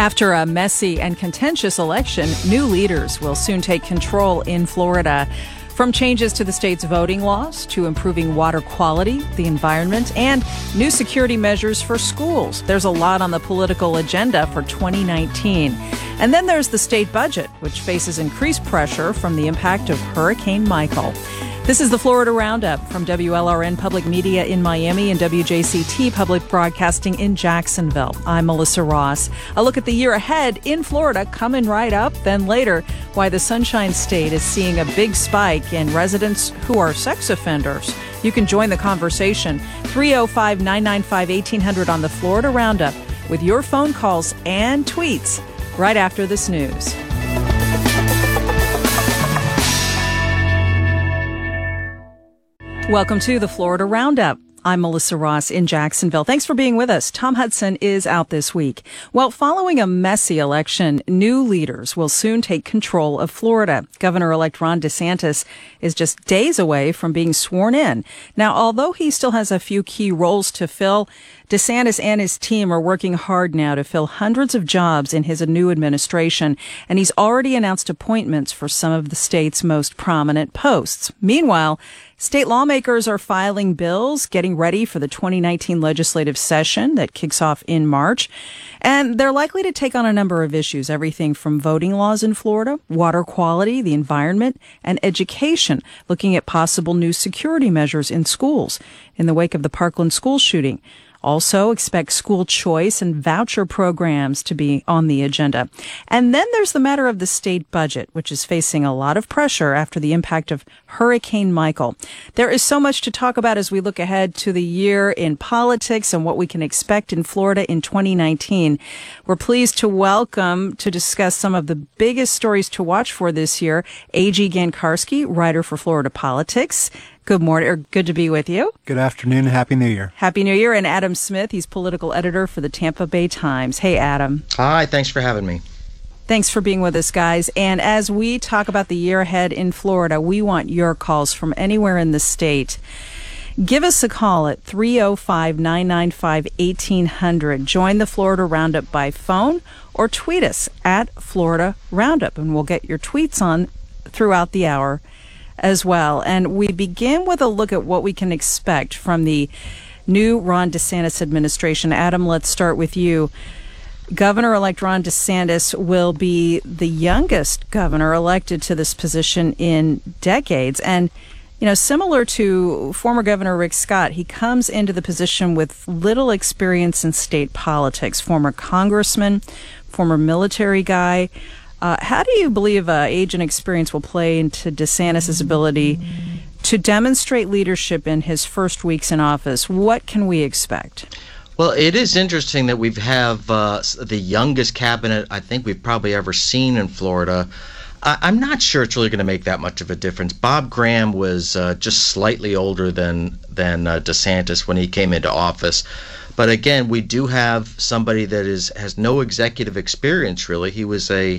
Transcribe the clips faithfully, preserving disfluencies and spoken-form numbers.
After a messy and contentious election, new leaders will soon take control in Florida. From changes to the state's voting laws to improving water quality, the environment, and new security measures for schools. There's a lot on the political agenda for twenty nineteen. And then there's the state budget, which faces increased pressure from the impact of Hurricane Michael. This is the Florida Roundup from W L R N Public Media in Miami and W J C T Public Broadcasting in Jacksonville. I'm Melissa Ross. A look at the year ahead in Florida coming right up. Then later, why the Sunshine State is seeing a big spike in residents who are sex offenders. You can join the conversation. three oh five, nine nine five, eighteen hundred on the Florida Roundup with your phone calls and tweets right after this news. Welcome to the Florida Roundup. I'm Melissa Ross in Jacksonville. Thanks for being with us. Tom Hudson is out this week. Well, following a messy election, new leaders will soon take control of Florida. Governor-elect Ron DeSantis is just days away from being sworn in. Now, although he still has a few key roles to fill, DeSantis and his team are working hard now to fill hundreds of jobs in his new administration, and he's already announced appointments for some of the state's most prominent posts. Meanwhile, state lawmakers are filing bills, getting ready for the twenty nineteen legislative session that kicks off in March. And they're likely to take on a number of issues, everything from voting laws in Florida, water quality, the environment, and education, looking at possible new security measures in schools in the wake of the Parkland school shooting. Also expect school choice and voucher programs to be on the agenda. And then there's the matter of the state budget, which is facing a lot of pressure after the impact of Hurricane Michael. There is so much to talk about as we look ahead to the year in politics and what we can expect in Florida in twenty nineteen. We're pleased to welcome to discuss some of the biggest stories to watch for this year, A G Gankarski, writer for Florida Politics. Good morning, or good to be with you. Good afternoon and Happy New Year. Happy New Year. And Adam Smith, he's political editor for the Tampa Bay Times. Hey, Adam. Hi, thanks for having me. Thanks for being with us, guys. And as we talk about the year ahead in Florida, we want your calls from anywhere in the state. Give us a call at three oh five, nine nine five, eighteen hundred. Join the Florida Roundup by phone or tweet us at Florida Roundup, and we'll get your tweets on throughout the hour as well. And we begin with a look at what we can expect from the new Ron DeSantis administration. Adam, let's start with you. Governor-elect Ron DeSantis will be the youngest governor elected to this position in decades. And, you know, similar to former Governor Rick Scott, he comes into the position with little experience in state politics. Former congressman, former military guy. Uh, how do you believe uh, age and experience will play into DeSantis' ability to demonstrate leadership in his first weeks in office? What can we expect? Well, it is interesting that we have uh, the youngest cabinet I think we've probably ever seen in Florida. I- I'm not sure it's really going to make that much of a difference. Bob Graham was uh, just slightly older than, than uh, DeSantis when he came into office. But again, we do have somebody that is has no executive experience, really. He was a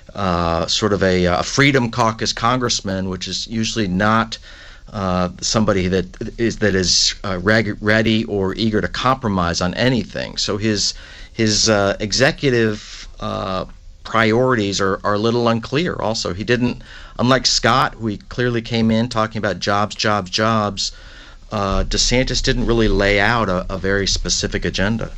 uh, sort of a, a Freedom Caucus congressman, which is usually not uh, somebody that is that is uh, reg- ready or eager to compromise on anything. So his his uh, executive uh, priorities are, are a little unclear. Also, he didn't, unlike Scott, who he clearly came in talking about jobs, jobs, jobs. Uh, DeSantis didn't really lay out a, a very specific agenda.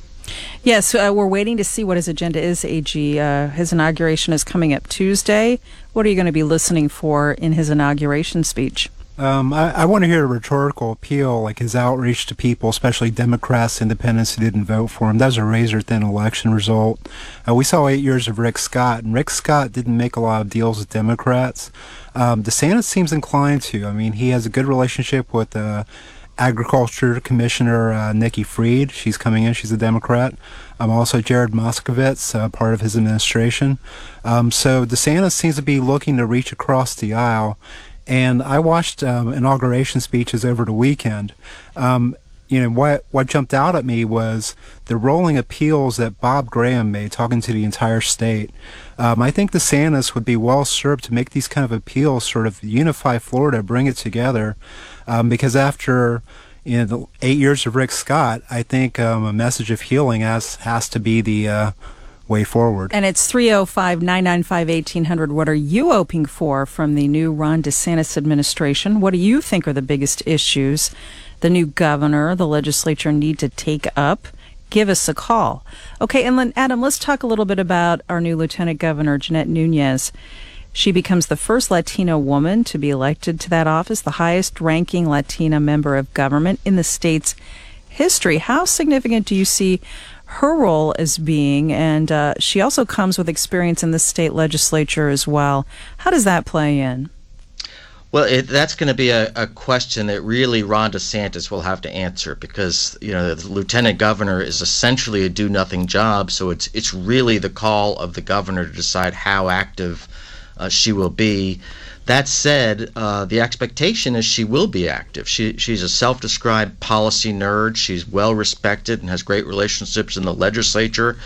Yes, uh, we're waiting to see what his agenda is, A G. Uh, his inauguration is coming up Tuesday. What are you going to be listening for in his inauguration speech? Um, I, I want to hear a rhetorical appeal, like his outreach to people, especially Democrats, independents who didn't vote for him. That was a razor-thin election result. Uh, we saw eight years of Rick Scott, and Rick Scott didn't make a lot of deals with Democrats. Um, DeSantis seems inclined to. I mean, he has a good relationship with uh, Agriculture Commissioner uh, Nikki Fried. She's coming in. She's a Democrat. Um, also, Jared Moskowitz, uh, part of his administration. Um, so DeSantis seems to be looking to reach across the aisle. And I watched um, inauguration speeches over the weekend. Um, you know, what what jumped out at me was the rolling appeals that Bob Graham made, talking to the entire state. Um, I think DeSantis would be well served to make these kind of appeals, sort of unify Florida, bring it together, um, because after you know the eight years of Rick Scott, I think um, a message of healing has has to be the uh, way forward. And it's three oh five, nine nine five, eighteen hundred. What are you hoping for from the new Ron DeSantis administration? What do you think are the biggest issues the new governor, the legislature need to take up? Give us a call. Okay, and then, Adam, let's talk a little bit about our new Lieutenant Governor, Jeanette Nunez. She becomes the first Latina woman to be elected to that office, the highest-ranking Latina member of government in the state's history. How significant do you see her role as being? And uh, she also comes with experience in the state legislature as well. How does that play in? Well, it, that's going to be a, a question that really Ron DeSantis will have to answer, because you know the lieutenant governor is essentially a do-nothing job. So it's it's really the call of the governor to decide how active uh, she will be. That said, uh, the expectation is she will be active. She she's a self-described policy nerd. She's well respected and has great relationships in the legislature.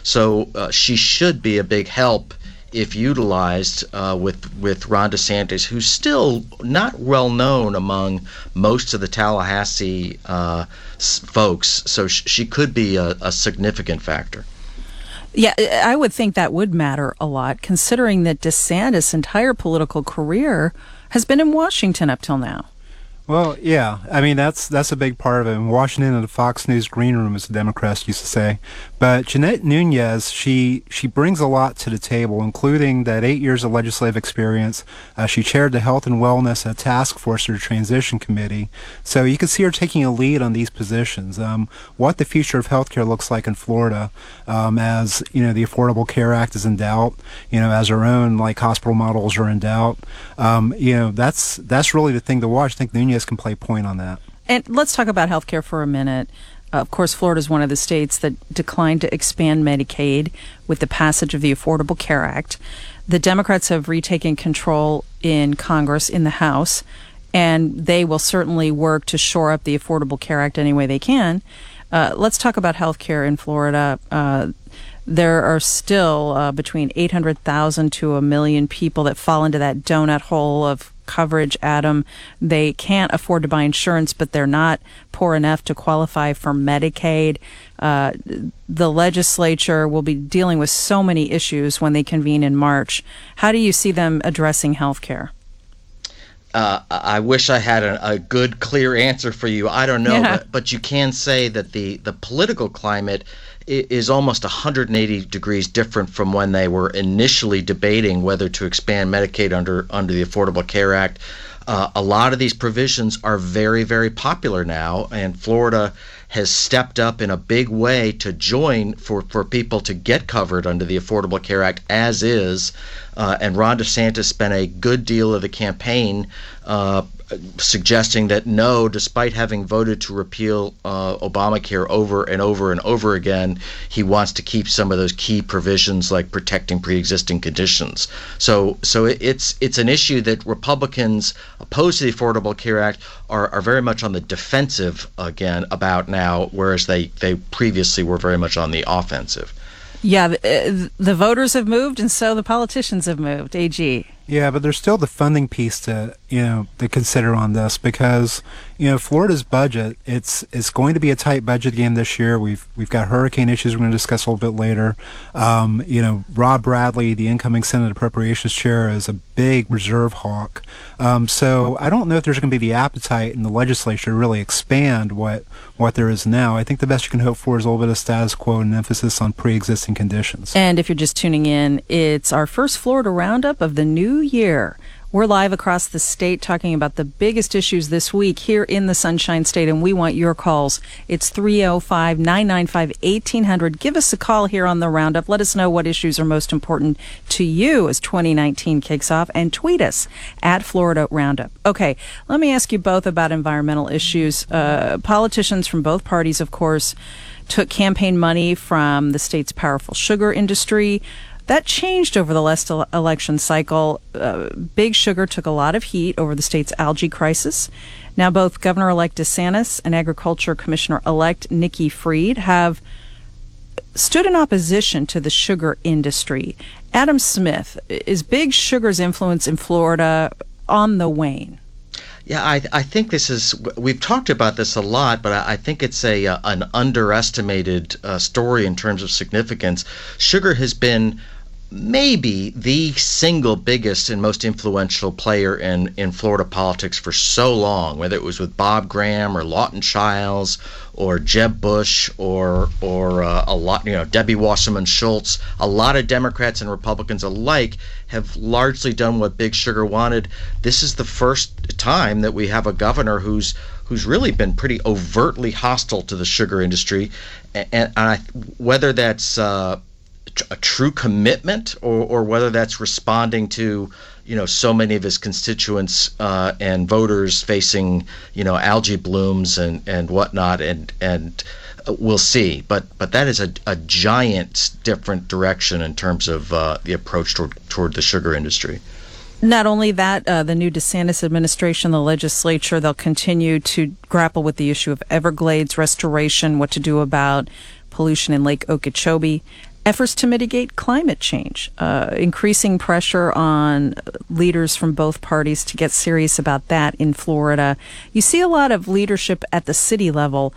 So uh, she should be a big help if utilized uh, with with Ron DeSantis, who's still not well known among most of the Tallahassee uh, folks. So sh- she could be a, a significant factor. Yeah, I would think that would matter a lot, considering that DeSantis' entire political career has been in Washington up till now. Well, yeah. I mean, that's that's a big part of it. In Washington, in the Fox News green room, as the Democrats used to say. But Jeanette Nunez, she she brings a lot to the table, including that eight years of legislative experience. Uh, she chaired the Health and Wellness uh, Task Force or Transition Committee. So you can see her taking a lead on these positions. Um, what the future of healthcare looks like in Florida, um, as you know, the Affordable Care Act is in doubt. You know, as our own like hospital models are in doubt. Um, you know, that's that's really the thing to watch. I think Nunez can play point on that. And let's talk about healthcare for a minute. Uh, of course, Florida is one of the states that declined to expand Medicaid with the passage of the Affordable Care Act. The Democrats have retaken control in Congress, in the House, and they will certainly work to shore up the Affordable Care Act any way they can. Uh, let's talk about healthcare in Florida. Uh, There are still uh, between eight hundred thousand to a million people that fall into that donut hole of coverage, Adam. They can't afford to buy insurance, but they're not poor enough to qualify for Medicaid. Uh, the legislature will be dealing with so many issues when they convene in March. How do you see them addressing health care? Uh, I wish I had a, a good, clear answer for you. I don't know, Yeah. but, but you can say that the, the political climate i- is almost one hundred eighty degrees different from when they were initially debating whether to expand Medicaid under under the Affordable Care Act. Uh, a lot of these provisions are very, very popular now, and Florida has stepped up in a big way to join for, for people to get covered under the Affordable Care Act as is. Uh, and Ron DeSantis spent a good deal of the campaign uh, suggesting that no, despite having voted to repeal uh, Obamacare over and over and over again, he wants to keep some of those key provisions like protecting pre-existing conditions. So, so it, it's it's an issue that Republicans opposed to the Affordable Care Act are, are very much on the defensive again about now, whereas they, they previously were very much on the offensive. Yeah, the, the voters have moved, and so the politicians have moved. A G. Yeah, but there's still the funding piece to you know to consider on this, because you know Florida's budget, it's it's going to be a tight budget again this year. We've we've got hurricane issues we're going to discuss a little bit later. Um, you know, Rob Bradley, the incoming Senate Appropriations Chair, is a big reserve hawk. Um, so I don't know if there's going to be the appetite in the legislature to really expand what what there is now. I think the best you can hope for is a little bit of status quo and emphasis on pre-existing conditions. And if you're just tuning in, it's our first Florida Roundup of the new year. We're live across the state talking about the biggest issues this week here in the Sunshine State, and we want your calls. It's three oh five, nine nine five, eighteen hundred. Give us a call here on the Roundup. Let us know what issues are most important to you as twenty nineteen kicks off, and tweet us at Florida Roundup. Okay, let me ask you both about environmental issues. Uh, politicians from both parties, of course, took campaign money from the state's powerful sugar industry. That changed over the last ele- election cycle. Uh, Big Sugar took a lot of heat over the state's algae crisis. Now both Governor-elect DeSantis and Agriculture Commissioner-elect Nikki Fried have stood in opposition to the sugar industry. Adam Smith, is Big Sugar's influence in Florida on the wane? Yeah, I, I think this is, we've talked about this a lot, but I, I think it's a uh, an underestimated uh, story in terms of significance. Sugar has been maybe the single biggest and most influential player in, in Florida politics for so long, whether it was with Bob Graham or Lawton Chiles or Jeb Bush or or uh, a lot, you know, Debbie Wasserman Schultz. A lot of Democrats and Republicans alike have largely done what Big Sugar wanted. This is the first time that we have a governor who's who's really been pretty overtly hostile to the sugar industry, and, and I, whether that's uh, a true commitment or, or whether that's responding to, you know, so many of his constituents uh, and voters facing, you know, algae blooms and, and whatnot, and and we'll see. But but that is a, a giant different direction in terms of uh, the approach toward, toward the sugar industry. Not only that, uh, the new DeSantis administration, the legislature, they'll continue to grapple with the issue of Everglades restoration, what to do about pollution in Lake Okeechobee, efforts to mitigate climate change, uh, increasing pressure on leaders from both parties to get serious about that in Florida. You see a lot of leadership at the city level.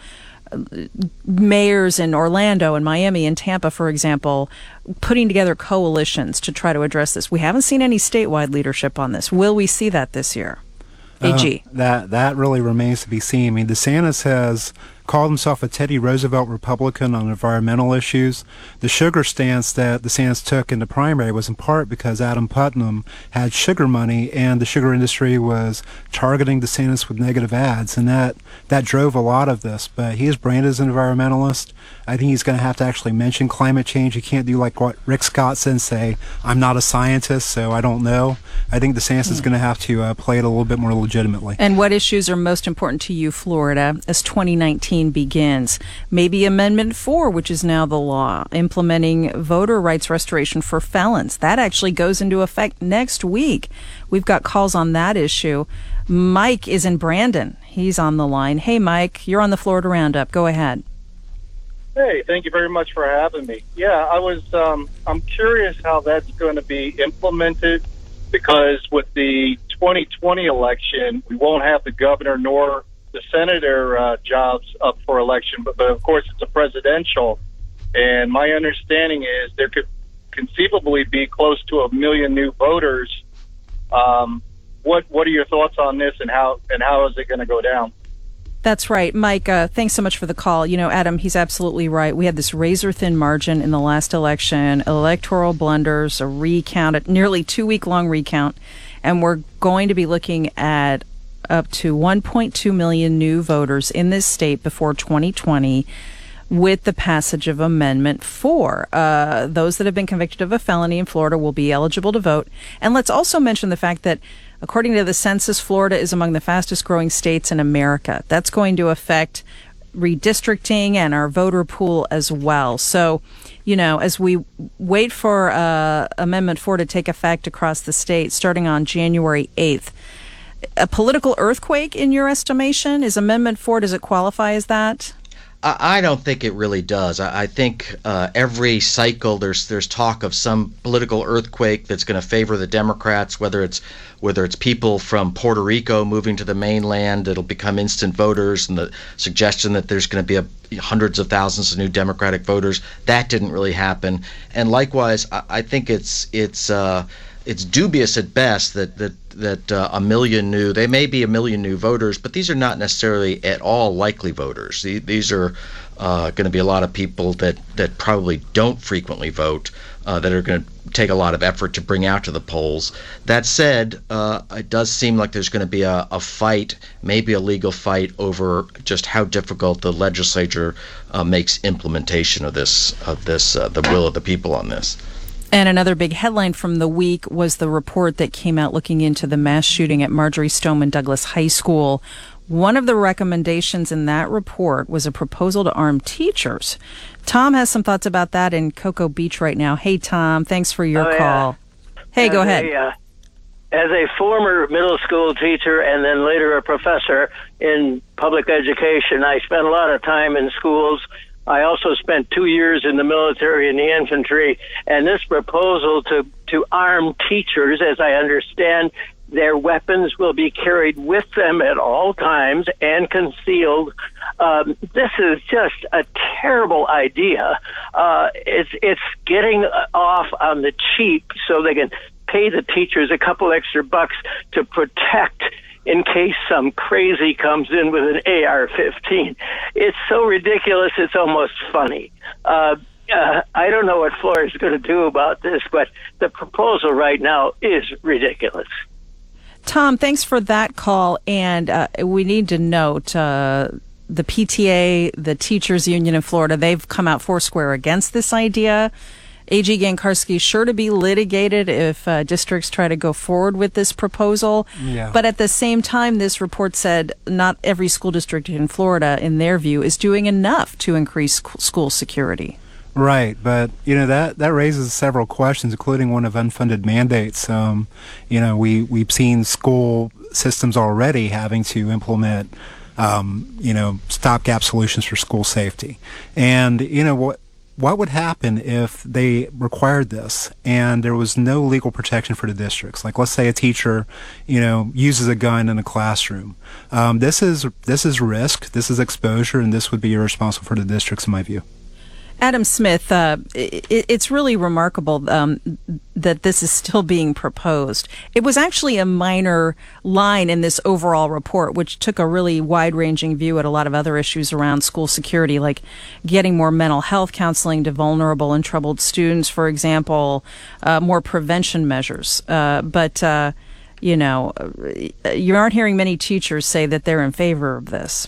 Mayors in Orlando and Miami and Tampa, for example, putting together coalitions to try to address this. We haven't seen any statewide leadership on this. Will we see that this year? A G. Uh, that that really remains to be seen. I mean, DeSantis has called himself a Teddy Roosevelt Republican on environmental issues. The sugar stance that DeSantis took in the primary was in part because Adam Putnam had sugar money, and the sugar industry was targeting DeSantis with negative ads, and that, that drove a lot of this. But he is branded as an environmentalist. I think he's going to have to actually mention climate change. He can't do like what Rick Scott said and say, I'm not a scientist, so I don't know. I think DeSantis mm. is going to have to uh, play it a little bit more legitimately. And what issues are most important to you, Florida, as twenty nineteen begins? Maybe Amendment four, which is now the law, implementing voter rights restoration for felons. That actually goes into effect next week. We've got calls on that issue. Mike is in Brandon. He's on the line. Hey, Mike, you're on the Florida Roundup. Go ahead. Hey, thank you very much for having me. Yeah, I was, um, I'm curious how that's going to be implemented, because with the twenty twenty election, we won't have the governor nor the senator uh, jobs up for election, but, but of course it's a presidential. And my understanding is there could conceivably be close to a million new voters. Um, what what are your thoughts on this, and how and how is it going to go down? That's right. Mike, uh, thanks so much for the call. You know, Adam, he's absolutely right. We had this razor-thin margin in the last election, electoral blunders, a recount, a nearly two-week-long recount, and we're going to be looking at up to one point two million new voters in this state before twenty twenty with the passage of Amendment four. Uh, those that have been convicted of a felony in Florida will be eligible to vote. And let's also mention the fact that, according to the census, Florida is among the fastest growing states in America. That's going to affect redistricting and our voter pool as well. So, you know, as we wait for uh, Amendment four to take effect across the state starting on January eighth, a political earthquake in your estimation? Is Amendment four, does it qualify as that? I don't think it really does. I think uh, every cycle there's there's talk of some political earthquake that's going to favor the Democrats, whether it's whether it's people from Puerto Rico moving to the mainland that'll become instant voters, and the suggestion that there's going to be a, hundreds of thousands of new Democratic voters. That didn't really happen. And likewise, I, I think it's it's uh, it's dubious at best that that that uh, a million new, they may be a million new voters, but these are not necessarily at all likely voters. These are uh, going to be a lot of people that, that probably don't frequently vote, uh, that are going to take a lot of effort to bring out to the polls. That said, uh, it does seem like there's going to be a, a fight, maybe a legal fight, over just how difficult the legislature uh, makes implementation of this, of this, uh, the will of the people on this. And another big headline from the week was the report that came out looking into the mass shooting at Marjory Stoneman Douglas High School. One of the recommendations in that report was a proposal to arm teachers. Tom has some thoughts about that in Cocoa Beach right now. Hey, Tom, thanks for your oh, call. Yeah. Hey, as go ahead. A, uh, as a former middle school teacher and then later a professor in public education, I spent a lot of time in schools. I also spent two years in the military and the infantry, and this proposal to, to arm teachers, as I understand, Their weapons will be carried with them at all times and concealed. Um, this is just a terrible idea. Uh, it's it's getting off on the cheap so they can pay the teachers a couple extra bucks to protect in case some crazy comes in with an A R fifteen. It's so ridiculous, it's almost funny. Uh, uh, I don't know what Florida is going to do about this, but the proposal right now is ridiculous. Tom, thanks for that call. And uh, we need to note uh, the P T A, the Teachers Union in Florida, they've come out foursquare against this idea. A G Gankarski sure to be litigated if uh, districts try to go forward with this proposal. Yeah. But at the same time, this report said not every school district in Florida, in their view, is doing enough to increase school security. Right, but you know that that raises several questions, including one of unfunded mandates. Um, you know, we we've seen school systems already having to implement, um, you know, stopgap solutions for school safety, and you know what. What would happen if they required this and there was no legal protection for the districts? Like, let's say a teacher, you know, uses a gun in a classroom. Um, this is this is risk, this is exposure, and this would be irresponsible for the districts, in my view. Adam Smith, uh, it, it's really remarkable um, that this is still being proposed. It was actually a minor line in this overall report, which took a really wide-ranging view at a lot of other issues around school security, like getting more mental health counseling to vulnerable and troubled students, for example, uh, more prevention measures. Uh, but, uh, you know, you aren't hearing many teachers say that they're in favor of this.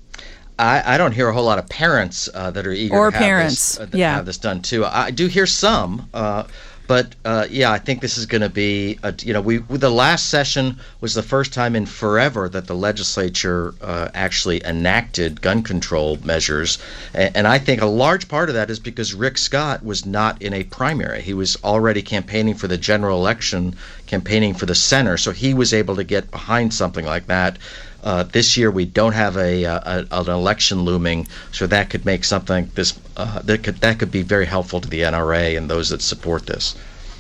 I, I don't hear a whole lot of parents uh, that are eager or to have parents. this, uh, yeah. have this done too. I do hear some, uh, but uh, yeah, I think this is going to be, a, you know, we the last session was the first time in forever that the legislature uh, actually enacted gun control measures, and, and I think a large part of that is because Rick Scott was not in a primary. He was already campaigning for the general election, campaigning for the center, so he was able to get behind something like that. Uh, this year we don't have a, a an election looming, so that could make something this uh, that could that could be very helpful to the N R A and those that support this.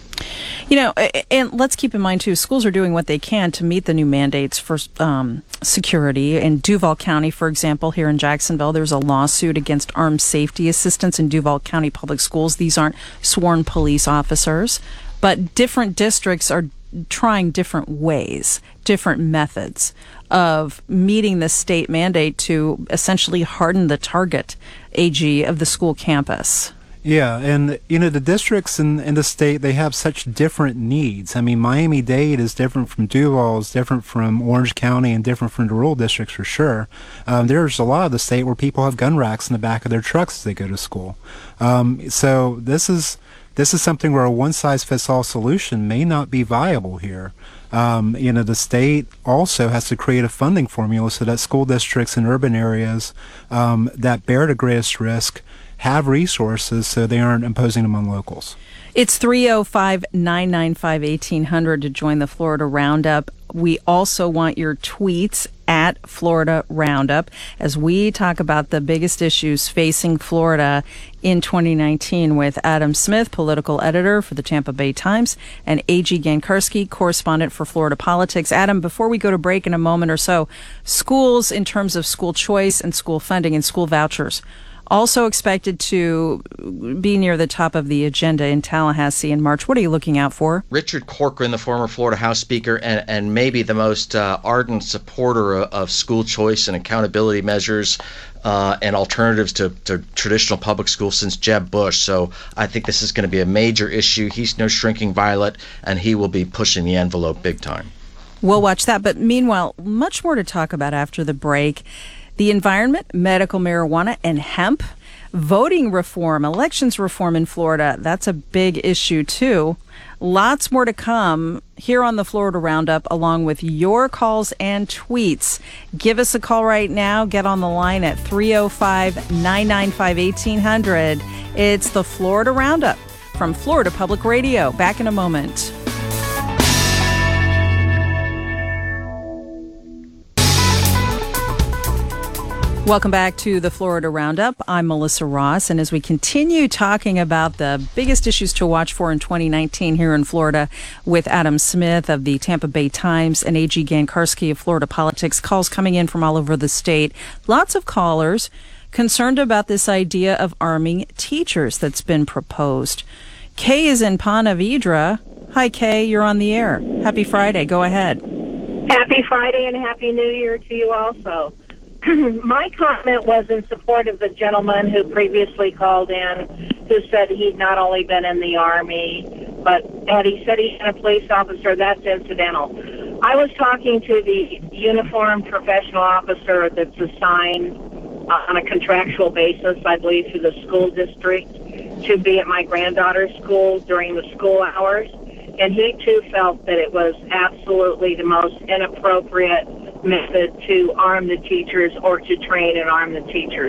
You know, and let's keep in mind too, schools are doing what they can to meet the new mandates for um, security. In Duval County, for example, here in Jacksonville, there's a lawsuit against armed safety assistants in Duval County Public Schools. These aren't sworn police officers, but different districts are trying different ways, different methods of meeting the state mandate to essentially harden the target, A G, of the school campus. Yeah, and you know, the districts in, in the state, they have such different needs. I mean, Miami-Dade is different from Duval, is different from Orange County, and different from the rural districts for sure. Um, there's a lot of the state where people have gun racks in the back of their trucks as they go to school. Um, so this is this is something where a one-size-fits-all solution may not be viable here. Um, you know, the state also has to create a funding formula so that school districts in urban areas um, that bear the greatest risk have resources so they aren't imposing them on locals. It's three oh five, nine nine five, eighteen hundred to join the Florida Roundup. We also want your tweets at Florida Roundup as we talk about the biggest issues facing Florida in twenty nineteen with Adam Smith, political editor for the Tampa Bay Times, and A G Gankarski, correspondent for Florida Politics. Adam, before we go to break in a moment or so, schools in terms of school choice and school funding and school vouchers also expected to be near the top of the agenda in Tallahassee in March. What are you looking out for? Richard Corcoran, the former Florida House Speaker, and, and maybe the most uh, ardent supporter of, of school choice and accountability measures uh, and alternatives to, to traditional public schools since Jeb Bush. So I think this is going to be a major issue. He's no shrinking violet, and he will be pushing the envelope big time. We'll watch that. But meanwhile, much more to talk about after the break. The environment, medical marijuana, and hemp, voting reform, elections reform in Florida. That's a big issue, too. Lots more to come here on the Florida Roundup, along with your calls and tweets. Give us a call right now. Get on the line at three oh five, nine nine five, eighteen hundred. It's the Florida Roundup from Florida Public Radio. Back in a moment. Welcome back to the Florida Roundup. I'm Melissa Ross, and as we continue talking about the biggest issues to watch for in twenty nineteen here in Florida with Adam Smith of the Tampa Bay Times and A G Gankarski of Florida Politics, calls coming in from all over the state. Lots of callers concerned about this idea of arming teachers that's been proposed. Kay is in Ponte Vedra. Hi, Kay. You're on the air. Happy Friday. Go ahead. Happy Friday and Happy New Year to you also. My comment was in support of the gentleman who previously called in, who said he'd not only been in the Army, but had he said he's been a police officer, that's incidental. I was talking to the uniformed professional officer that's assigned uh, on a contractual basis, I believe, to the school district to be at my granddaughter's school during the school hours. And he, too, felt that it was absolutely the most inappropriate method to arm the teachers or to train and arm the teachers.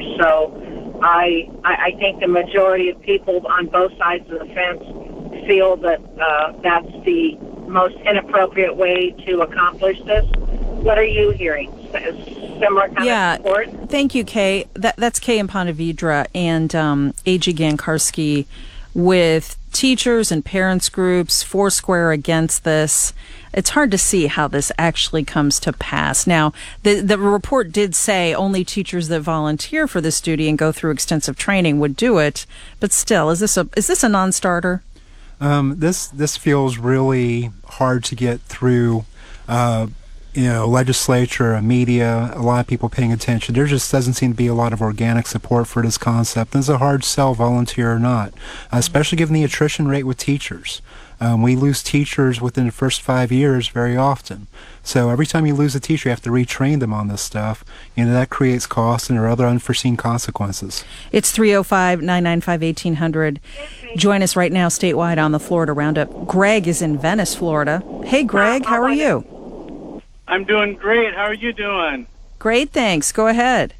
So I, I, I think the majority of people on both sides of the fence feel that uh, that's the most inappropriate way to accomplish this. What are you hearing? Similar kind yeah, of support? Thank you, Kay. That, that's Kay in Ponte Vedra and um, A G Gankarski with teachers and parents groups, Foursquare against this. It's hard to see how this actually comes to pass. Now, the, the report did say only teachers that volunteer for this duty and go through extensive training would do it. But still, is this a is this a non-starter? Um, this this feels really hard to get through. Uh, you know, legislature, media, a lot of people paying attention. There just doesn't seem to be a lot of organic support for this concept. It's a hard sell, volunteer or not, uh, especially given the attrition rate with teachers. Um, we lose teachers within the first five years very often. So every time you lose a teacher, you have to retrain them on this stuff. You know, that creates costs and there are other unforeseen consequences. It's three oh five, nine nine five, eighteen hundred. Join us right now statewide on the Florida Roundup. Greg is in Venice, Florida. Hey, Greg, how are you? I'm doing great. How are you doing? Great, thanks. Go ahead.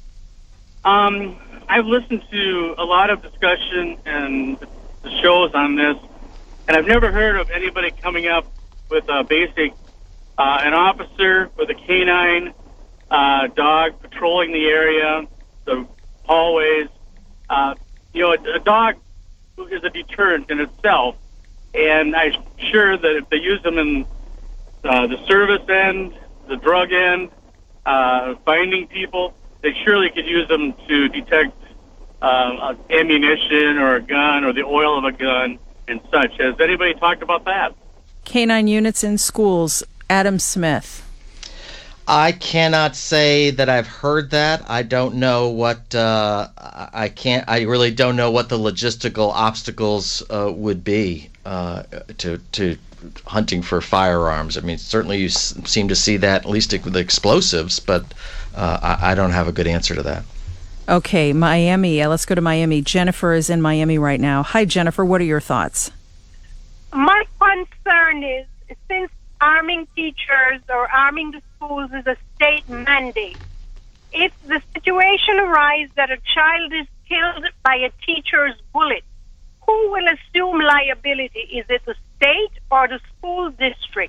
Um, I've listened to a lot of discussion and the shows on this, and I've never heard of anybody coming up with a basic, uh, an officer with a canine uh, dog patrolling the area, the hallways. Uh, you know, a, a dog is a deterrent in itself, and I'm sure that if they use them in Uh, the service end, the drug end, uh, finding people, they surely could use them to detect uh, ammunition or a gun or the oil of a gun and such. Has anybody talked about that? Canine units in schools. Adam Smith. I cannot say that I've heard that. I don't know what uh, I can't. I really don't know what the logistical obstacles uh, would be uh, to to. hunting for firearms. I mean, certainly you s- seem to see that, at least with explosives, but uh, I-, I don't have a good answer to that. Okay, Miami. Uh, let's go to Miami. Jennifer is in Miami right now. Hi, Jennifer. What are your thoughts? My concern is, since arming teachers or arming the schools is a state mandate, if the situation arises that a child is killed by a teacher's bullet, who will assume liability? Is it the state or the school district?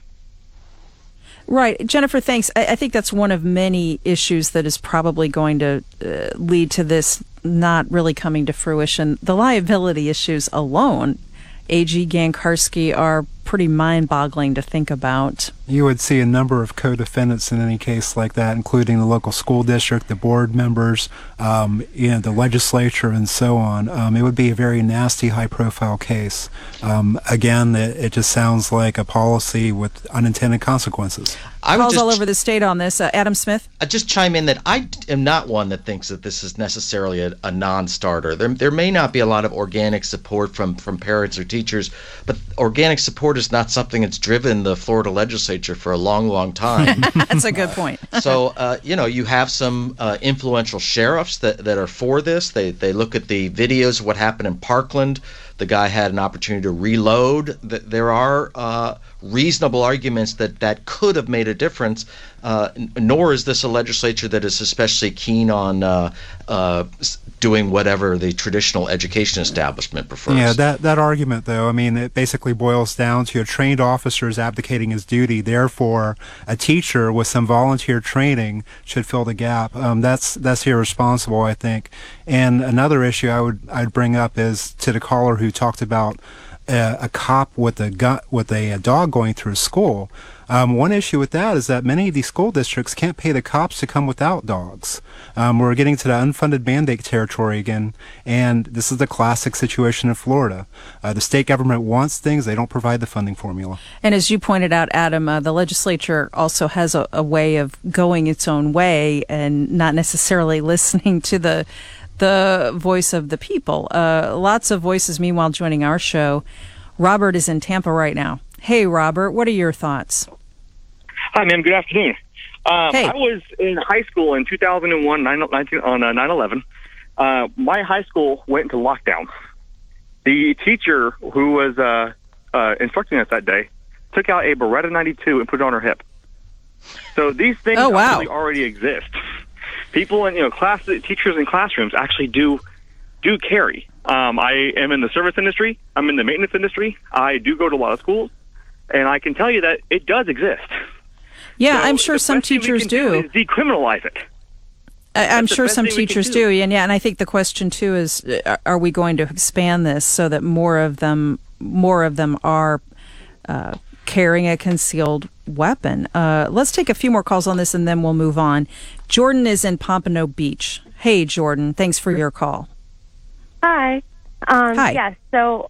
Right. Jennifer, thanks. I, I think that's one of many issues that is probably going to uh, lead to this not really coming to fruition. The liability issues alone, A G Gankarski, are pretty mind-boggling to think about. You would see a number of co-defendants in any case like that, including the local school district, the board members, um, you know, the legislature, and so on. Um, it would be a very nasty, high-profile case. Um, again, it, it just sounds like a policy with unintended consequences. I would Calls just, all over the state on this. Uh, Adam Smith? I just chime in that I am not one that thinks that this is necessarily a, a non-starter. There, there may not be a lot of organic support from, from parents or teachers, but organic support is not something that's driven the Florida legislature for a long, long time. That's a good point. So, uh, you know, you have some uh, influential sheriffs that, that are for this. They they look at the videos of what happened in Parkland. the guy had an opportunity to reload. There are uh, reasonable arguments that that could have made a difference, uh, nor is this a legislature that is especially keen on uh, uh, doing whatever the traditional education establishment prefers. Yeah, that, that argument, though, I mean, it basically boils down to a trained officer is abdicating his duty. Therefore, a teacher with some volunteer training should fill the gap. Um, that's that's irresponsible, I think. And another issue I would I'd bring up is to the caller who talked about uh, a cop with a gun, with a, a dog going through a school. Um, one issue with that is that many of these school districts can't pay the cops to come without dogs. Um, we're getting to the unfunded mandate territory again, and this is the classic situation in Florida. Uh, the state government wants things, they don't provide the funding formula. And as you pointed out, Adam, uh, the legislature also has a, a way of going its own way and not necessarily listening to the the voice of the people. Uh, lots of voices, meanwhile, joining our show. Robert is in Tampa right now. Hey, Robert, what are your thoughts? Hi, ma'am. Good afternoon. Um, hey. I was in high school in two thousand one nineteen, on uh, nine eleven. Uh, my high school went into lockdown. The teacher who was uh, uh, instructing us that day took out a Beretta ninety-two and put it on her hip. So these things oh, wow. actually already exist. People in, you know, class, teachers in classrooms actually do do carry. Um, I am in the service industry. I'm in the maintenance industry. I do go to a lot of schools, and I can tell you that it does exist. Yeah, so I'm sure some teachers do. do decriminalize it. I, I'm sure some teachers do. do, and yeah, and I think the question too is: are we going to expand this so that more of them, more of them are uh, carrying a concealed weapon? Uh, let's take a few more calls on this, and then we'll move on. Jordan is in Pompano Beach. Hey, Jordan, thanks for your call. Hi. Um, Hi. Yes, so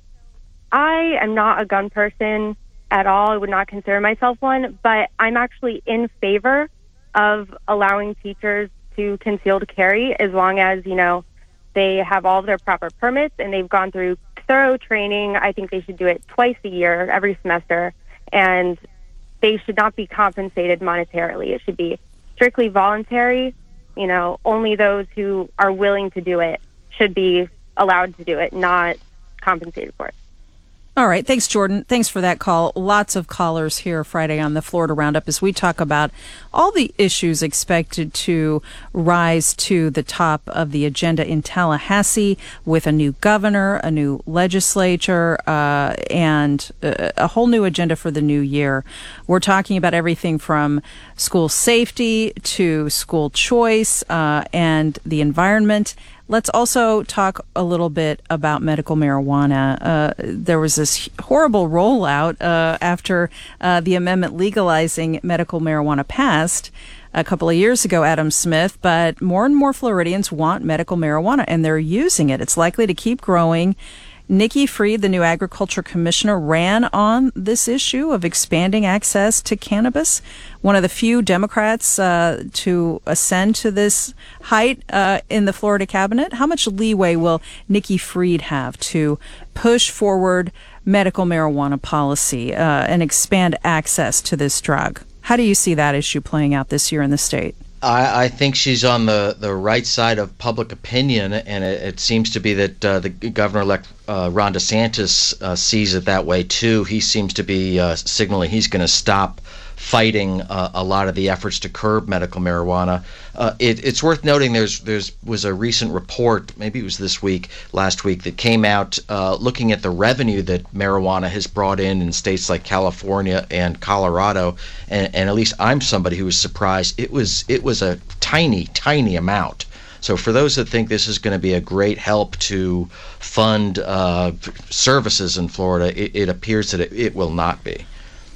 I am not a gun person at all. I would not consider myself one, but I'm actually in favor of allowing teachers to concealed carry as long as, you know, they have all of their proper permits and they've gone through thorough training. I think they should do it twice a year, every semester, and they should not be compensated monetarily. It should be strictly voluntary. You know, only those who are willing to do it should be allowed to do it, not compensated for it. All right. Thanks, Jordan. Thanks for that call. Lots of callers here Friday on the Florida Roundup as we talk about all the issues expected to rise to the top of the agenda in Tallahassee with a new governor, a new legislature, uh, and a, a whole new agenda for the new year. We're talking about everything from school safety to school choice uh, and the environment. Let's also talk a little bit about medical marijuana. Uh, there was this horrible rollout uh, after uh, the amendment legalizing medical marijuana passed a couple of years ago, Adam Smith, but more and more Floridians want medical marijuana, and they're using it. It's likely to keep growing. Nikki Fried, the new agriculture commissioner, ran on this issue of expanding access to cannabis. One of the few Democrats uh, to ascend to this height uh, in the Florida cabinet. How much leeway will Nikki Fried have to push forward medical marijuana policy uh, and expand access to this drug? How do you see that issue playing out this year in the state? I, I think she's on the, the right side of public opinion, and it, it seems to be that uh, the governor-elect uh, Ron DeSantis uh, sees it that way too. He seems to be uh, signaling he's going to stop fighting uh, a lot of the efforts to curb medical marijuana. Uh, it, it's worth noting there's there's was a recent report, maybe it was this week, last week, that came out uh, looking at the revenue that marijuana has brought in in states like California and Colorado, and, and at least I'm somebody who was surprised. It was it was a tiny, tiny amount. So for those that think this is going to be a great help to fund uh, services in Florida, it, it appears that it, it will not be.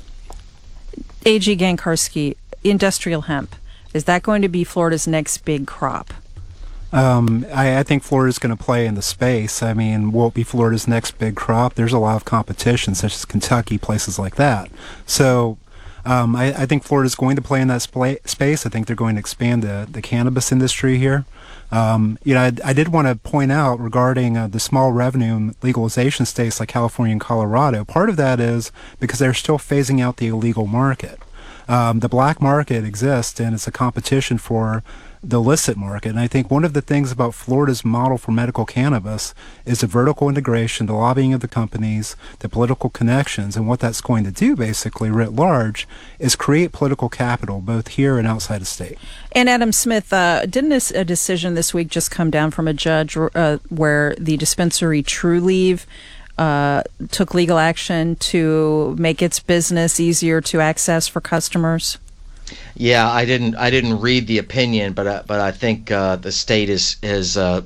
A G Gankarski, industrial hemp, is that going to be Florida's next big crop? Um, I, I think Florida's going to play in the space. I mean, will it be Florida's next big crop? There's a lot of competition, such as Kentucky, places like that. So um, I, I think Florida's going to play in that sp- space. I think they're going to expand the, the cannabis industry here. Um, you know, I, I did want to point out regarding uh, the small revenue legalization states like California and Colorado, part of that is because they're still phasing out the illegal market. Um, the black market exists, and it's a competition for the illicit market. And I think one of the things about Florida's model for medical cannabis is the vertical integration, the lobbying of the companies, the political connections, and what that's going to do basically writ large is create political capital both here and outside of state. And Adam Smith, uh, didn't this, a decision this week just come down from a judge uh, where the dispensary Trulieve uh, took legal action to make its business easier to access for customers? Yeah, I didn't. I didn't read the opinion, but uh, but I think uh, the state is is uh,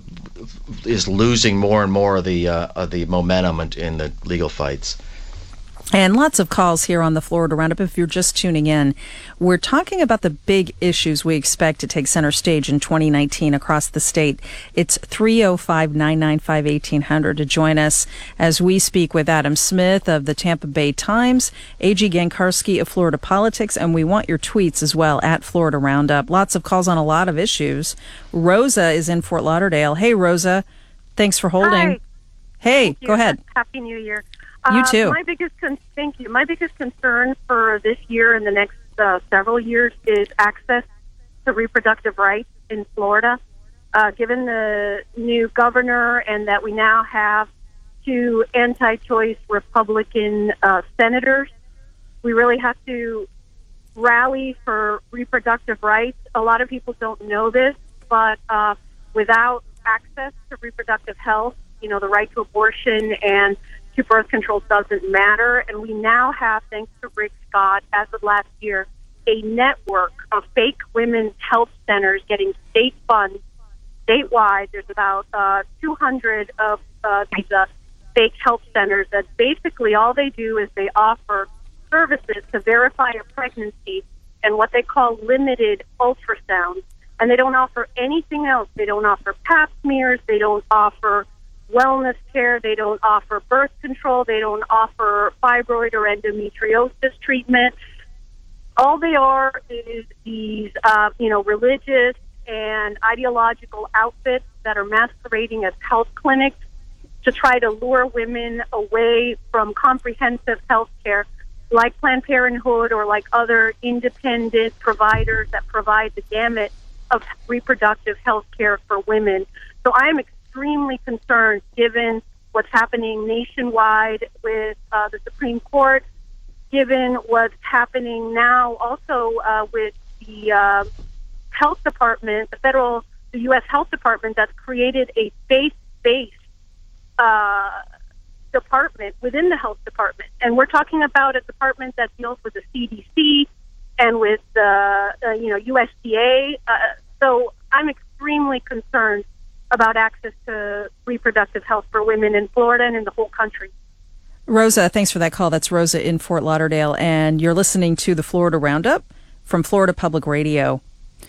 is losing more and more of the uh, of the momentum in the legal fights. And lots of calls here on the Florida Roundup. If you're just tuning in, we're talking about the big issues we expect to take center stage in twenty nineteen across the state. It's three oh five, nine nine five, eighteen hundred to join us as we speak with Adam Smith of the Tampa Bay Times, A G Gankarski of Florida Politics, and we want your tweets as well at Florida Roundup. Lots of calls on a lot of issues. Rosa is in Fort Lauderdale. Hey, Rosa. Thanks for holding. Hi. Hey, Thank you. Go ahead. Happy New Year. You too. Uh, my biggest con- thank you. My biggest concern for this year and the next uh, several years is access to reproductive rights in Florida. Uh, given the new governor and that we now have two anti-choice Republican uh, senators, we really have to rally for reproductive rights. A lot of people don't know this, but uh, without access to reproductive health, you know, the right to abortion and to birth control doesn't matter. And we now have, thanks to Rick Scott, as of last year, a network of fake women's health centers getting state funds statewide. There's about uh, two hundred of uh, these uh, fake health centers that basically all they do is they offer services to verify a pregnancy and what they call limited ultrasounds. And they don't offer anything else. They don't offer pap smears. They don't offer wellness care. They don't offer birth control. They don't offer fibroid or endometriosis treatment. All they are is these, uh, you know, religious and ideological outfits that are masquerading as health clinics to try to lure women away from comprehensive health care like Planned Parenthood or like other independent providers that provide the gamut of reproductive health care for women. So I am extremely concerned given what's happening nationwide with uh, the Supreme Court, given what's happening now also uh, with the uh, health department, the federal, the U S Health Department that's created a faith-based uh, department within the health department. And we're talking about a department that deals with the C D C and with the, uh, you know, U S D A. Uh, so I'm extremely concerned about access to reproductive health for women in Florida and in the whole country. Rosa, thanks for that call. That's Rosa in Fort Lauderdale, and you're listening to the Florida Roundup from Florida Public Radio.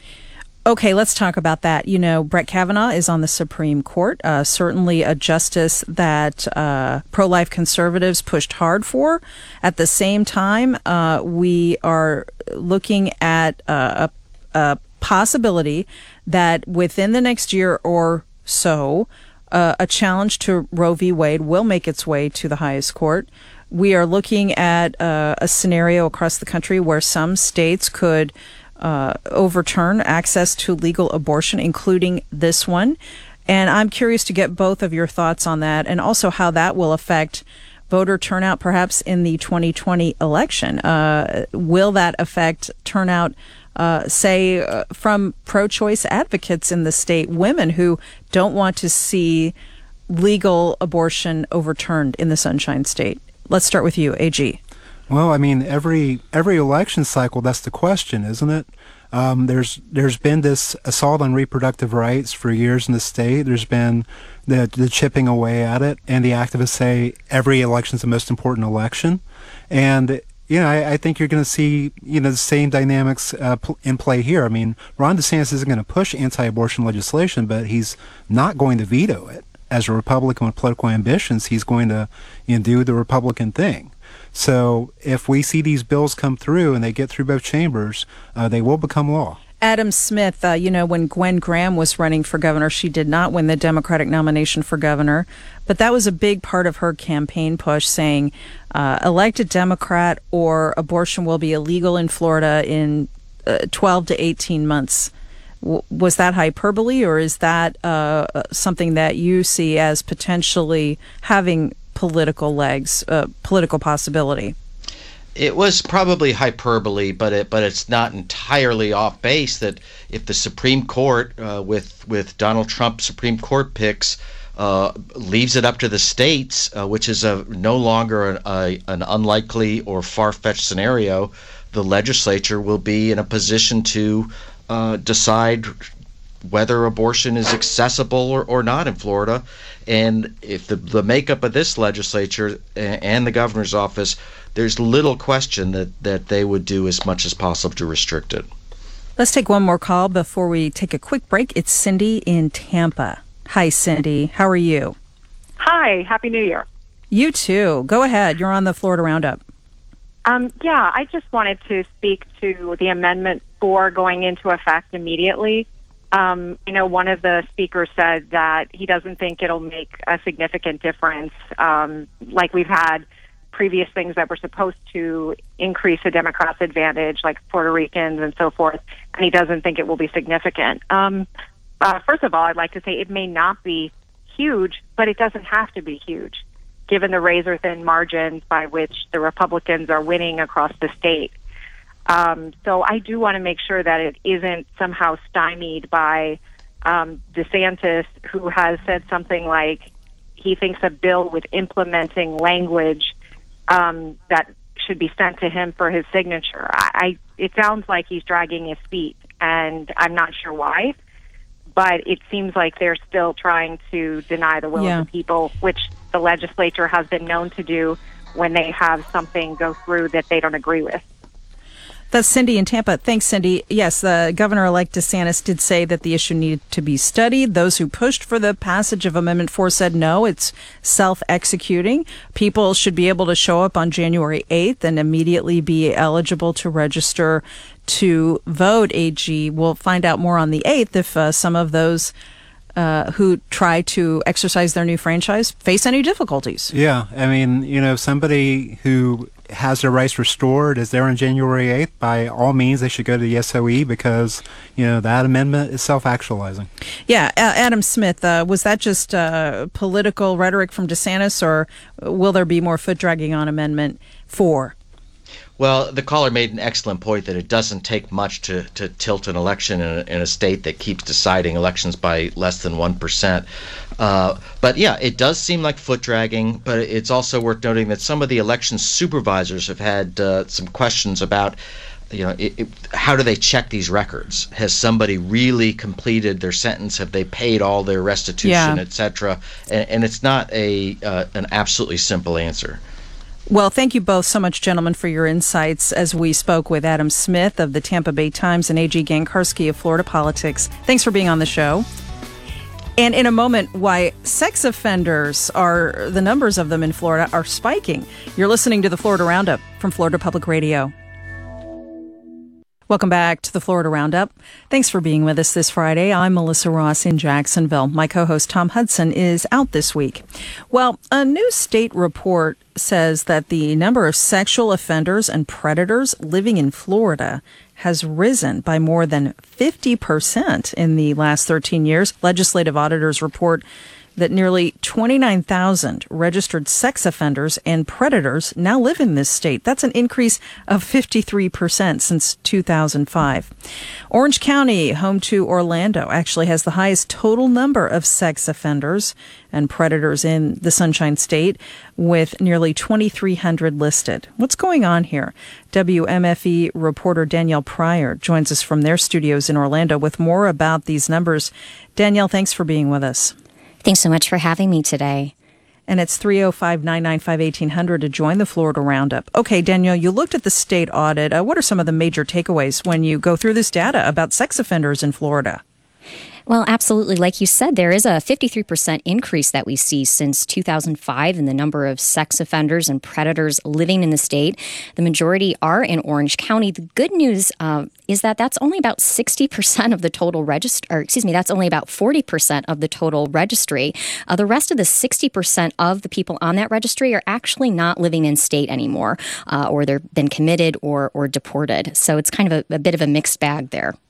Okay, let's talk about that. You know, Brett Kavanaugh is on the Supreme Court, uh, certainly a justice that uh, pro-life conservatives pushed hard for. At the same time, uh, we are looking at uh, a, a possibility that within the next year or so, uh, a challenge to Roe v. Wade will make its way to the highest court. We are looking at uh, a scenario across the country where some states could uh, overturn access to legal abortion, including this one. And I'm curious to get both of your thoughts on that and also how that will affect voter turnout perhaps in the twenty twenty election. Uh, will that affect turnout Uh, say, uh, from pro-choice advocates in the state, women who don't want to see legal abortion overturned in the Sunshine State? Let's start with you, A G. Well, I mean, every every election cycle, that's the question, isn't it? Um, there's there's been this assault on reproductive rights for years in the state. There's been the, the chipping away at it, and the activists say every election is the most important election. And you know, I, I think you're going to see, you know, the same dynamics uh, pl- in play here. I mean, Ron DeSantis isn't going to push anti-abortion legislation, but he's not going to veto it. As a Republican with political ambitions, he's going to, you know, do the Republican thing. So if we see these bills come through and they get through both chambers, uh, they will become law. Adam Smith, uh, you know, when Gwen Graham was running for governor, she did not win the Democratic nomination for governor, but that was a big part of her campaign push, saying uh, elect a Democrat or abortion will be illegal in Florida in uh, twelve to eighteen months. W- was that hyperbole, or is that uh, something that you see as potentially having political legs, uh, political possibility? It was probably hyperbole, but it but it's not entirely off base that if the Supreme Court, uh, with with Donald Trump Supreme Court picks, uh, leaves it up to the states, uh, which is a no longer an, a, an unlikely or far-fetched scenario, the legislature will be in a position to uh, decide whether abortion is accessible or, or not in Florida. And if the, the makeup of this legislature and the governor's office, there's little question that, that they would do as much as possible to restrict it. Let's take one more call before we take a quick break. It's Cindy in Tampa. Hi, Cindy. How are you? Hi. Happy New Year. You too. Go ahead. You're on the Florida Roundup. Um, yeah, I just wanted to speak to the Amendment four going into effect immediately. Um, you know, one of the speakers said that he doesn't think it'll make a significant difference, um, like we've had previous things that were supposed to increase the Democrats' advantage, like Puerto Ricans and so forth, and he doesn't think it will be significant. Um, uh, first of all, I'd like to say it may not be huge, but it doesn't have to be huge, given the razor-thin margins by which the Republicans are winning across the state. Um, so I do want to make sure that it isn't somehow stymied by um, DeSantis, who has said something like he thinks a bill with implementing language um, that should be sent to him for his signature. I, I it sounds like he's dragging his feet, and I'm not sure why, but it seems like they're still trying to deny the will Yeah. of the people, which the legislature has been known to do when they have something go through that they don't agree with. That's Cindy in Tampa. Thanks, Cindy. Yes, the Governor-elect DeSantis did say that the issue needed to be studied. Those who pushed for the passage of Amendment four said no, it's self-executing. People should be able to show up on January eighth and immediately be eligible to register to vote. A G, we'll find out more on the eighth if uh, some of those uh, who try to exercise their new franchise face any difficulties. Yeah, I mean, you know, somebody who has their rights restored is there on January eighth, by all means they should go to the S O E because, you know, that amendment is self-actualizing. Yeah, uh, Adam Smith, uh, was that just uh, political rhetoric from DeSantis, or will there be more foot-dragging on Amendment four? Well, the caller made an excellent point that it doesn't take much to, to tilt an election in a, in a state that keeps deciding elections by less than one percent. Uh, but yeah, it does seem like foot dragging, but it's also worth noting that some of the election supervisors have had uh, some questions about, you know, it, it, how do they check these records? Has somebody really completed their sentence? Have they paid all their restitution, Yeah. et cetera? And, and it's not a uh, an absolutely simple answer. Well, thank you both so much, gentlemen, for your insights as we spoke with Adam Smith of the Tampa Bay Times and A G Gankarski of Florida Politics. Thanks for being on the show. And in a moment, why sex offenders are, the numbers of them in Florida are spiking. You're listening to the Florida Roundup from Florida Public Radio. Welcome back to the Florida Roundup. Thanks for being with us this Friday. I'm Melissa Ross in Jacksonville. My co-host Tom Hudson is out this week. Well, a new state report says that the number of sexual offenders and predators living in Florida has risen by more than fifty percent in the last thirteen years. Legislative auditors report that nearly twenty-nine thousand registered sex offenders and predators now live in this state. That's an increase of fifty-three percent since two thousand five. Orange County, home to Orlando, actually has the highest total number of sex offenders and predators in the Sunshine State, with nearly twenty-three hundred listed. What's going on here? W M F E reporter Danielle Pryor joins us from their studios in Orlando with more about these numbers. Danielle, thanks for being with us. Thanks so much for having me today. And it's three oh five, nine nine five, eighteen hundred to join the Florida Roundup. Okay, Danielle, you looked at the state audit. Uh, what are some of the major takeaways when you go through this data about sex offenders in Florida? Well, absolutely. Like you said, there is a fifty-three percent increase that we see since two thousand five in the number of sex offenders and predators living in the state. The majority are in Orange County. The good news uh, is that that's only about sixty percent of the total register, or excuse me, that's only about forty percent of the total registry. Uh, the rest of the sixty percent of the people on that registry are actually not living in state anymore, uh, or they've been committed or, or deported. So it's kind of a, a bit of a mixed bag there.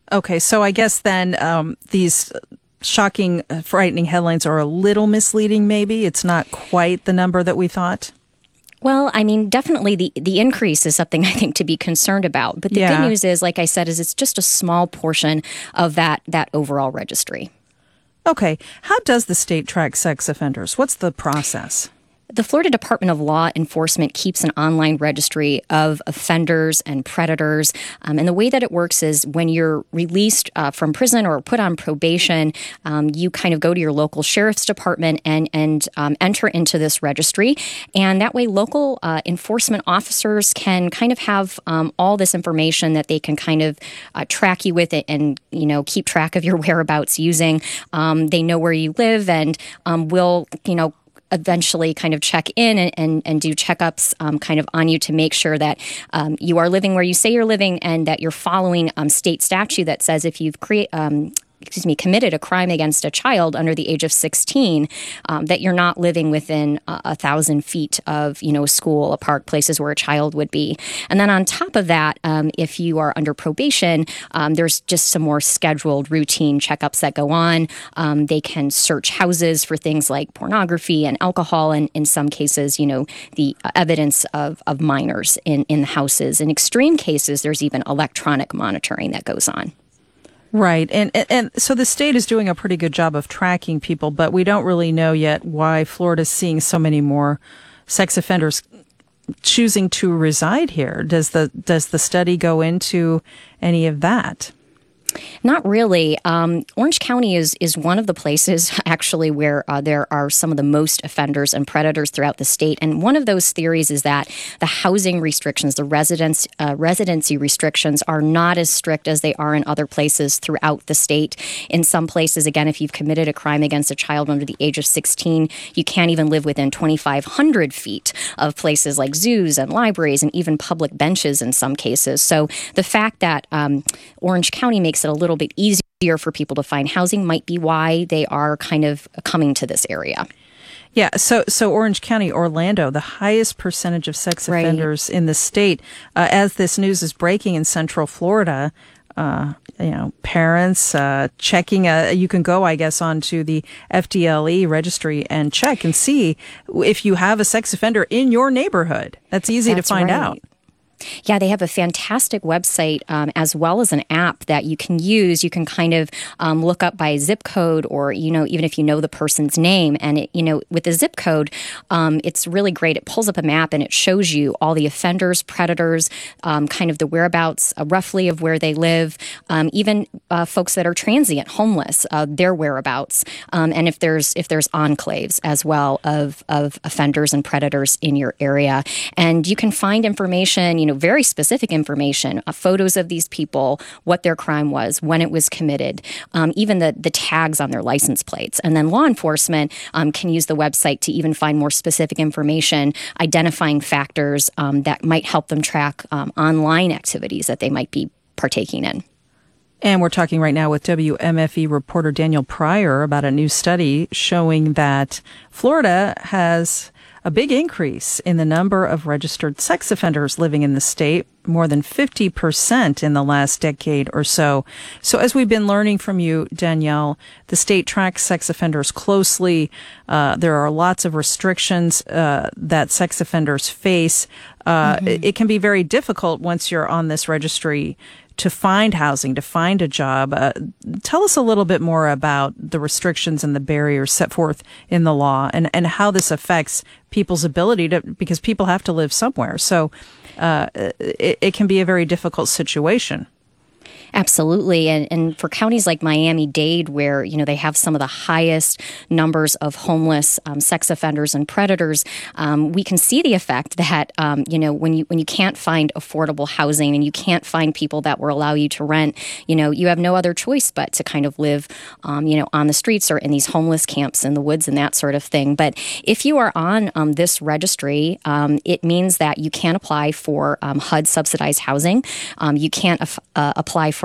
Okay, so I guess then um, these shocking, uh, frightening headlines are a little misleading, maybe? It's not quite the number that we thought? Well, I mean, definitely the, the increase is something I think to be concerned about. But the Yeah. good news is, like I said, is it's just a small portion of that that overall registry. Okay, how does the state track sex offenders? What's the process? The Florida Department of Law Enforcement keeps an online registry of offenders and predators. Um, and the way that it works is when you're released uh, from prison or put on probation, um, you kind of go to your local sheriff's department and, and um, enter into this registry. And that way, local uh, enforcement officers can kind of have um, all this information that they can kind of uh, track you with it and, you know, keep track of your whereabouts using. Um, they know where you live and um, will, you know, eventually kind of check in and, and, and do checkups um, kind of on you to make sure that um, you are living where you say you're living and that you're following um, state statute that says if you've create um, excuse me, committed a crime against a child under the age of sixteen, um, that you're not living within a, a thousand feet of, you know, a school, a park, places where a child would be. And then on top of that, um, if you are under probation, um, there's just some more scheduled routine checkups that go on. Um, they can search houses for things like pornography and alcohol, and in some cases, you know, the uh, evidence of, of minors in, in the houses. In extreme cases, there's even electronic monitoring that goes on. Right. And, and and so the state is doing a pretty good job of tracking people, but we don't really know yet why Florida's seeing so many more sex offenders choosing to reside here. Does the does the study go into any of that? Not really. Um, Orange County is is one of the places actually where uh, there are some of the most offenders and predators throughout the state. And one of those theories is that the housing restrictions, the residence uh, residency restrictions, are not as strict as they are in other places throughout the state. In some places, again, if you've committed a crime against a child under the age of sixteen, you can't even live within twenty-five hundred feet of places like zoos and libraries and even public benches in some cases. So the fact that um, Orange County makes it a little bit easier for people to find housing might be why they are kind of coming to this area. Yeah, so so Orange County, Orlando, the highest percentage of sex Right. offenders in the state. Uh, as this news is breaking in Central Florida, uh, you know, parents uh, checking. Uh, you can go, I guess, onto the F D L E registry and check and see if you have a sex offender in your neighborhood. That's easy That's to find right. out. Yeah, they have a fantastic website um, as well as an app that you can use. You can kind of um, look up by zip code, or, you know, even if you know the person's name. And, it, you know, with the zip code, um, it's really great. It pulls up a map and it shows you all the offenders, predators, um, kind of the whereabouts uh, roughly of where they live, um, even uh, folks that are transient, homeless, uh, their whereabouts. Um, and if there's if there's enclaves as well of, of offenders and predators in your area. And you can find information, you know, very specific information, uh, photos of these people, what their crime was, when it was committed, um, even the, the tags on their license plates. And then law enforcement um, can use the website to even find more specific information, identifying factors um, that might help them track um, online activities that they might be partaking in. And we're talking right now with W M F E reporter Daniel Pryor about a new study showing that Florida has a big increase in the number of registered sex offenders living in the state, more than fifty percent in the last decade or so. So as we've been learning from you, Danielle, the state tracks sex offenders closely. Uh, there are lots of restrictions uh, that sex offenders face. Uh, mm-hmm. it, it can be very difficult once you're on this registry to find housing, to find a job. Uh, tell us a little bit more about the restrictions and the barriers set forth in the law, and, and how this affects people's ability to, because people have to live somewhere. So uh, it, it can be a very difficult situation. Absolutely. And, and for counties like Miami-Dade, where, you know, they have some of the highest numbers of homeless um, sex offenders and predators, um, we can see the effect that, um, you know, when you when you can't find affordable housing and you can't find people that will allow you to rent, you know, you have no other choice but to kind of live, um, you know, on the streets or in these homeless camps in the woods and that sort of thing. But if you are on um, this registry, um, it means that you can apply for um, H U D subsidized housing. Um, you can't af- uh, apply for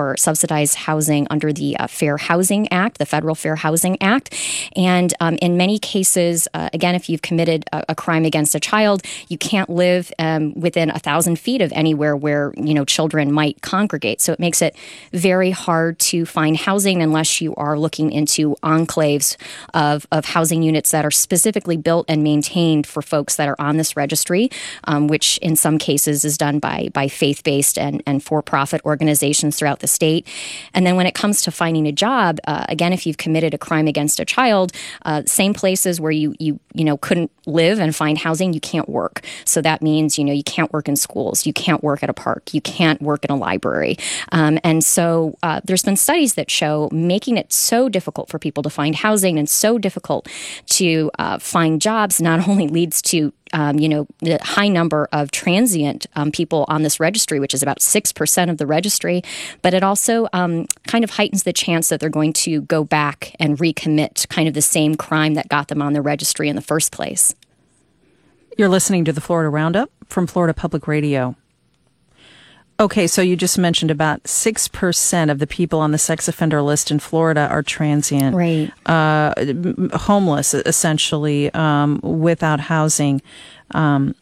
for subsidized housing under the uh, Fair Housing Act, the Federal Fair Housing Act. And um, in many cases, uh, again, if you've committed a, a crime against a child, you can't live um, within a thousand feet of anywhere where, you know, children might congregate. So it makes it very hard to find housing unless you are looking into enclaves of, of housing units that are specifically built and maintained for folks that are on this registry, um, which in some cases is done by, by faith-based and, and for-profit organizations throughout the state. And then when it comes to finding a job, uh, again, if you've committed a crime against a child, uh, same places where you, you, you know, couldn't live and find housing, you can't work. So that means, you know, you can't work in schools, you can't work at a park, you can't work in a library. Um, and so uh, there's been studies that show making it so difficult for people to find housing and so difficult to uh, find jobs not only leads to Um, you know, the high number of transient um, people on this registry, which is about six percent of the registry, but it also um, kind of heightens the chance that they're going to go back and recommit kind of the same crime that got them on the registry in the first place. You're listening to the Florida Roundup from Florida Public Radio. Okay, so you just mentioned about six percent of the people on the sex offender list in Florida are transient. Right. Uh, homeless, essentially, um, without housing. Um,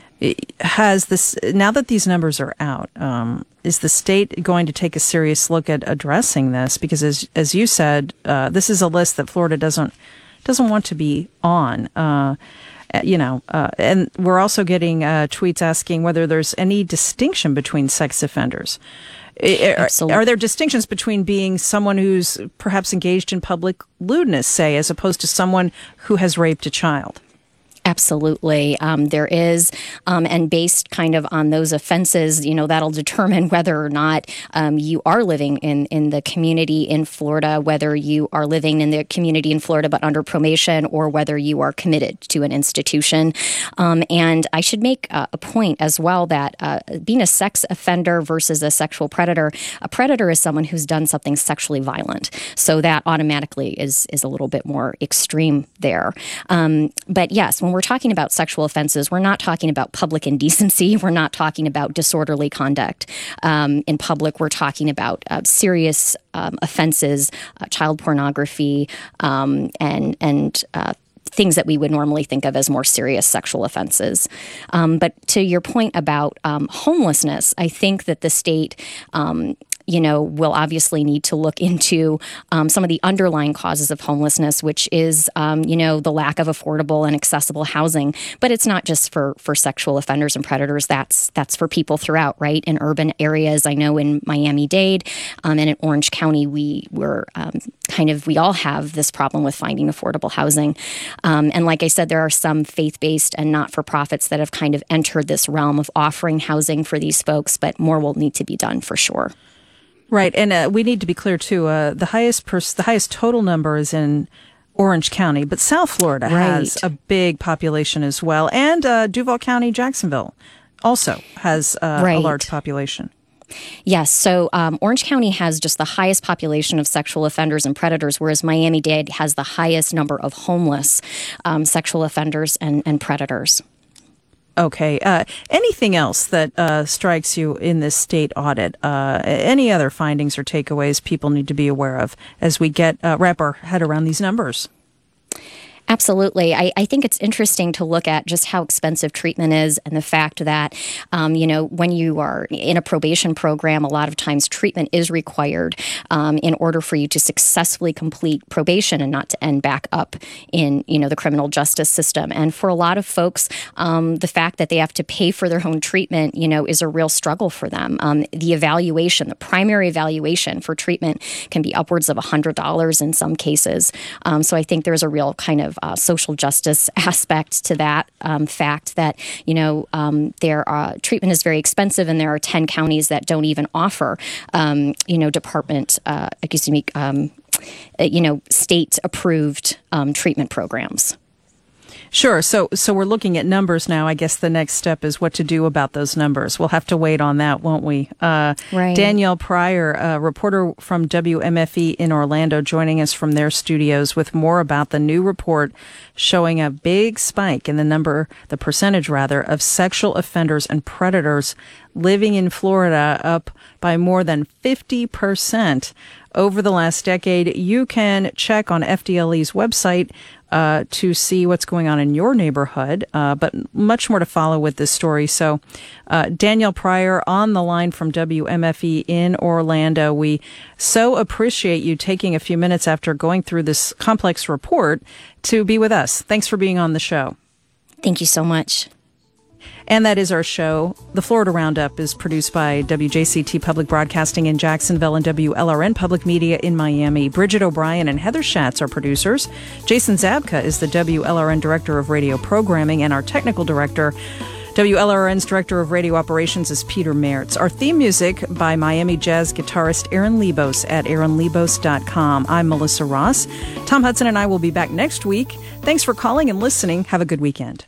has this, now that these numbers are out, um, is the state going to take a serious look at addressing this? Because as as you said, uh, this is a list that Florida doesn't doesn't want to be on. Uh, You know, uh, and we're also getting uh, tweets asking whether there's any distinction between sex offenders. Absolutely. Are, are there distinctions between being someone who's perhaps engaged in public lewdness, say, as opposed to someone who has raped a child? Absolutely. Um, there is, um, and based kind of on those offenses, you know, that'll determine whether or not um, you are living in, in the community in Florida, whether you are living in the community in Florida but under probation, or whether you are committed to an institution. Um, and I should make uh, a point as well that uh, being a sex offender versus a sexual predator, a predator is someone who's done something sexually violent. So that automatically is, is a little bit more extreme there. Um, but yes, when we're We're talking about sexual offenses, we're not talking about public indecency. We're not talking about disorderly conduct um, in public. We're talking about uh, serious um, offenses, uh, child pornography, um, and and uh, things that we would normally think of as more serious sexual offenses. Um, but to your point about um, homelessness, I think that the state um, you know, will obviously need to look into um, some of the underlying causes of homelessness, which is, um, you know, the lack of affordable and accessible housing. But it's not just for, for sexual offenders and predators. That's that's for people throughout, right? In urban areas, I know in Miami-Dade um, and in Orange County, we were um, kind of, we all have this problem with finding affordable housing. Um, and like I said, there are some faith-based and not-for-profits that have kind of entered this realm of offering housing for these folks, but more will need to be done for sure. Right, and uh, we need to be clear too. Uh, the highest pers- the highest total number is in Orange County, but South Florida right. has a big population as well, and uh, Duval County, Jacksonville, also has uh, right. a large population. Yes. So um, Orange County has just the highest population of sexual offenders and predators, whereas Miami-Dade has the highest number of homeless um, sexual offenders and, and predators. Okay. Uh, anything else that uh, strikes you in this state audit? Uh, any other findings or takeaways people need to be aware of as we get uh, wrap our head around these numbers? Absolutely. I, I think it's interesting to look at just how expensive treatment is and the fact that, um, you know, when you are in a probation program, a lot of times treatment is required um, in order for you to successfully complete probation and not to end back up in, you know, the criminal justice system. And for a lot of folks, um, the fact that they have to pay for their own treatment, you know, is a real struggle for them. Um, the evaluation, the primary evaluation for treatment can be upwards of one hundred dollars in some cases. Um, so I think there's a real kind of Uh, social justice aspect to that um, fact that, you know, um, their uh, treatment is very expensive, and there are ten counties that don't even offer, um, you know, department, uh, excuse me, um, you know, state approved um, treatment programs. Sure. So, so we're looking at numbers now. I guess the next step is what to do about those numbers. We'll have to wait on that, won't we? Uh, right. Danielle Pryor, a reporter from W M F E in Orlando, joining us from their studios with more about the new report showing a big spike in the number, the percentage rather, of sexual offenders and predators living in Florida, up by more than fifty percent over the last decade. You can check on F D L E's website uh, to see what's going on in your neighborhood, uh, but much more to follow with this story. So uh, Danielle Pryor on the line from W M F E in Orlando. We so appreciate you taking a few minutes after going through this complex report to be with us. Thanks for being on the show. Thank you so much. And that is our show. The Florida Roundup is produced by W J C T Public Broadcasting in Jacksonville and W L R N Public Media in Miami. Bridget O'Brien and Heather Schatz are producers. Jason Zabka is the W L R N Director of Radio Programming, and our technical director, W L R N's Director of Radio Operations, is Peter Mertz. Our theme music by Miami jazz guitarist Aaron Lebos at aaron lebos dot com. I'm Melissa Ross. Tom Hudson and I will be back next week. Thanks for calling and listening. Have a good weekend.